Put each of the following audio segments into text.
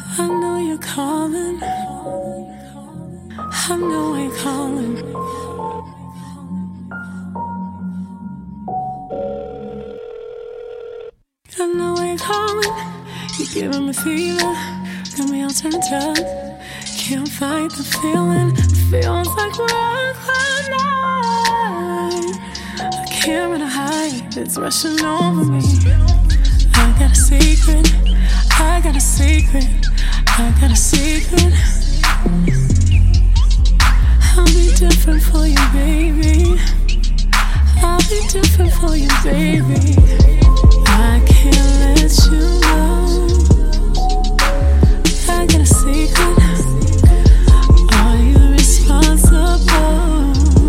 I know you're calling. I know you're calling. I know you're calling. You're giving me fever. Got me all turned up. Can't fight the feeling. Feels like we're on cloud nine. I can't run or hide. It's rushing over me. I got a secret. I got a secret. I got a secret. I'll be different for you, baby. I'll be different for you, baby. I can't let you know. I got a secret. Are you responsible?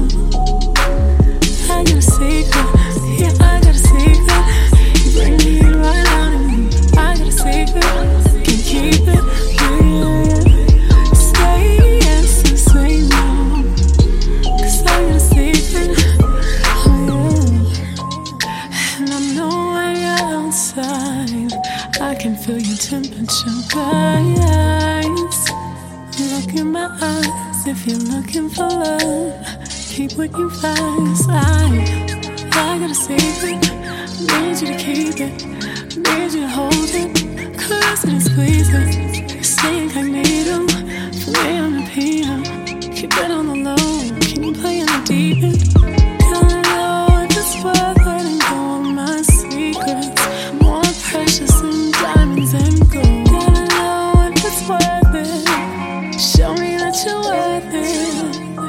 I got a secret. Yeah, I got a secret. You bring me right out of me. I got a secret. Can't keep it. Yeah. Say yes and say no. 'Cause I got a secret. Oh yeah. And I know when you're outside, I can feel your temperature rise. Look in my eyes if you're looking for love. Keep what you find. I got a secret. Need you to keep it. Need you to hold it. Caress it and squeeze it. Stay incognito. For me on the piano. Keep it on the low. Can you play in the deep end? Gotta know if it's worth letting go of my secrets. More precious than diamonds and gold. Gotta know if it's worth it. Show me that you're worth it.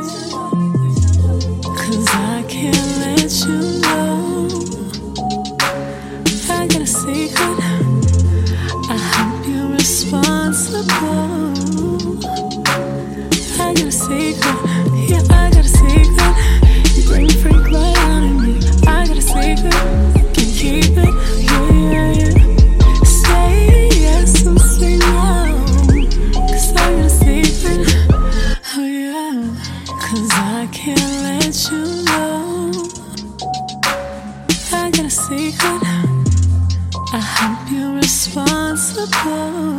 'Cause I can't let you know. I got a secret. I hope you're responsible. I got a secret. Yeah, I got a secret. You bring a freak right out of me. I got a secret. Can't keep it. Yeah. Say yes and say no. 'Cause I got a secret. Oh yeah. 'Cause I can't let you know. I got a secret. I hope you're responsible.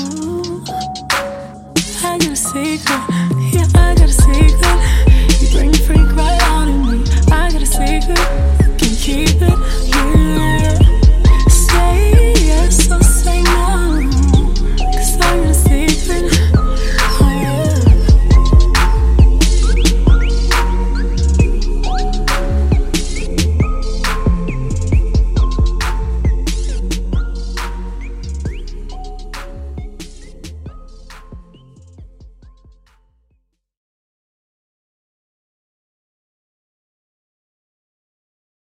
I got a secret. Yeah, I got a secret. You bring a freak right out of me. I got a secret. Can't keep it.